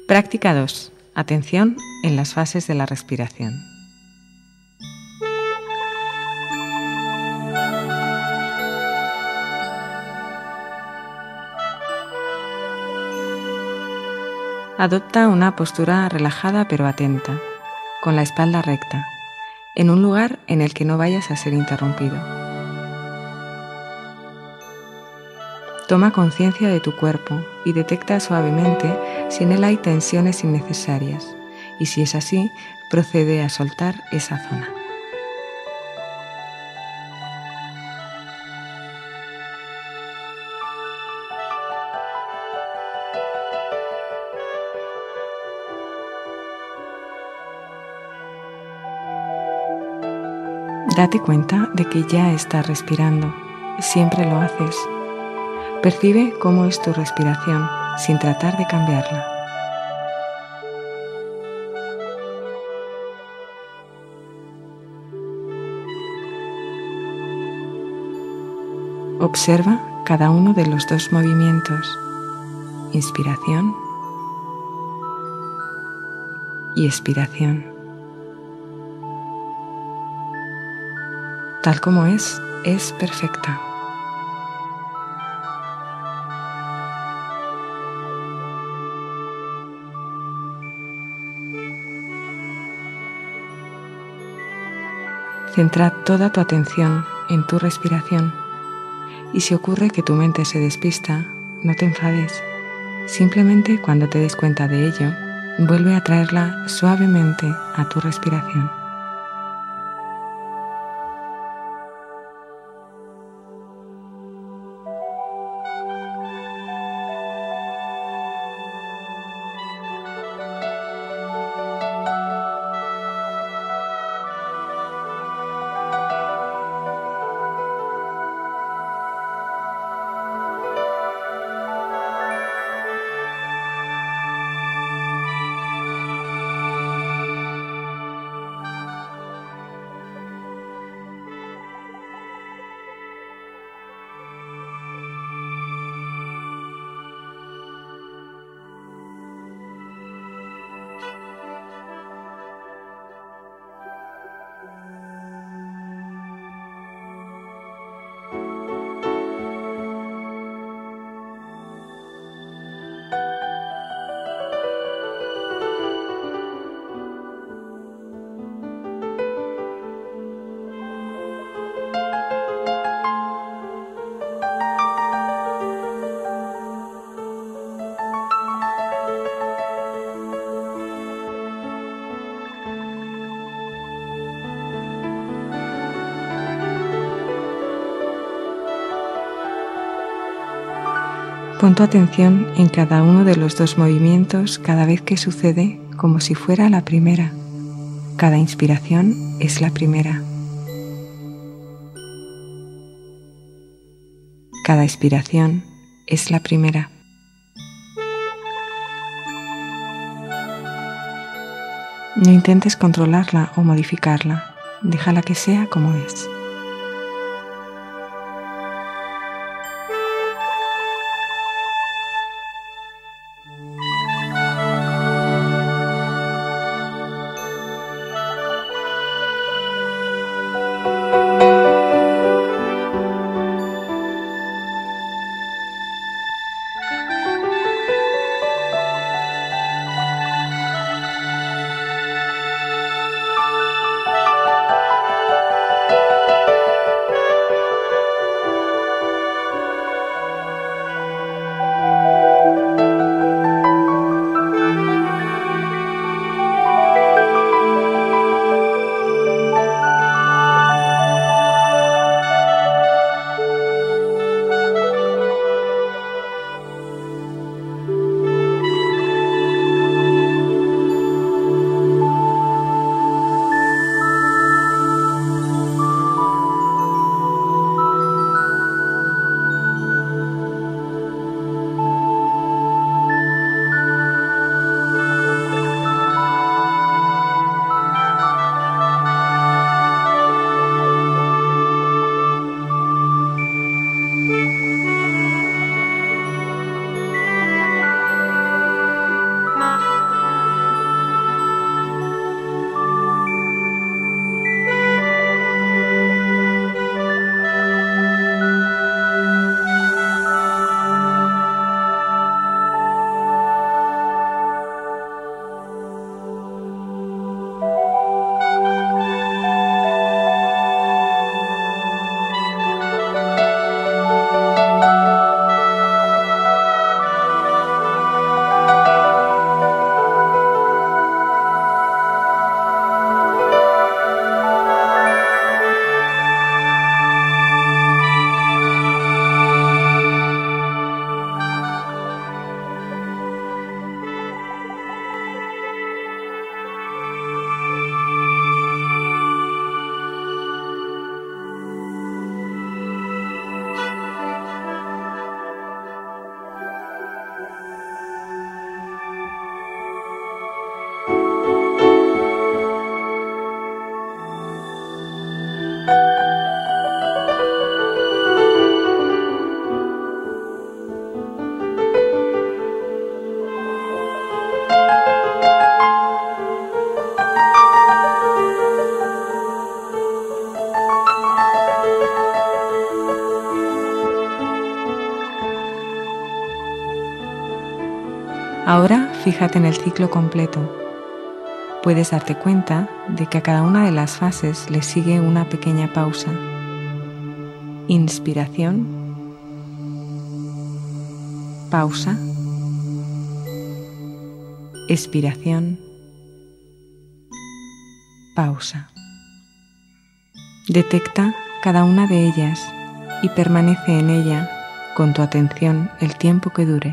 Práctica 2. Atención en las fases de la respiración. Adopta una postura relajada pero atenta, con la espalda recta, en un lugar en el que no vayas a ser interrumpido. Toma conciencia de tu cuerpo y detecta suavemente si en él hay tensiones innecesarias, y si es así, procede a soltar esa zona. Date cuenta de que ya estás respirando, siempre lo haces. Percibe cómo es tu respiración sin tratar de cambiarla. Observa cada uno de los dos movimientos, inspiración y expiración. Tal como es perfecta. Centra toda tu atención en tu respiración y si ocurre que tu mente se despista, no te enfades. Simplemente cuando te des cuenta de ello, vuelve a traerla suavemente a tu respiración. Pon tu atención en cada uno de los dos movimientos cada vez que sucede como si fuera la primera. Cada inspiración es la primera. Cada expiración es la primera. No intentes controlarla o modificarla, déjala que sea como es. Ahora fíjate en el ciclo completo. Puedes darte cuenta de que a cada una de las fases le sigue una pequeña pausa. Inspiración, pausa, expiración, pausa. Detecta cada una de ellas y permanece en ella con tu atención el tiempo que dure.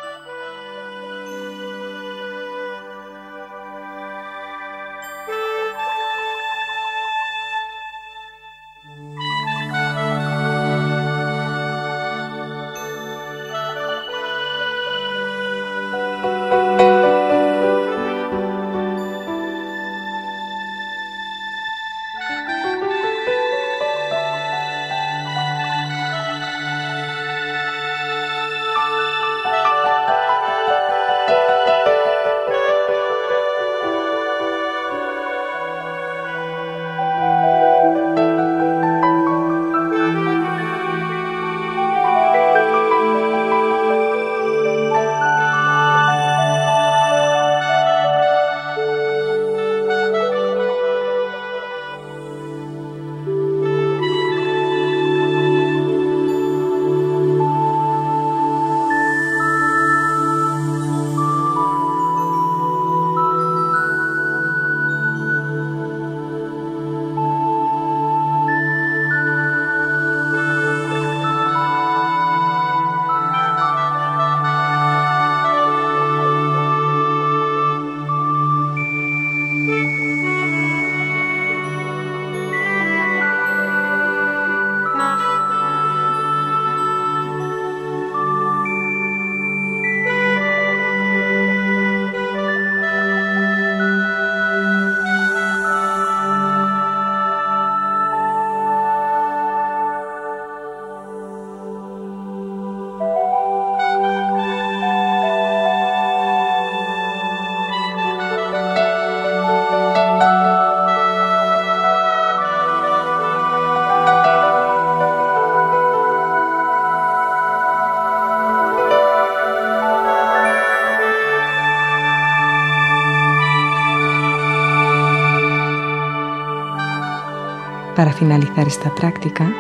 Para finalizar esta práctica,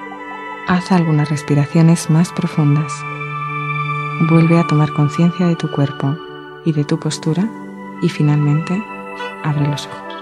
haz algunas respiraciones más profundas. Vuelve a tomar conciencia de tu cuerpo y de tu postura y finalmente abre los ojos.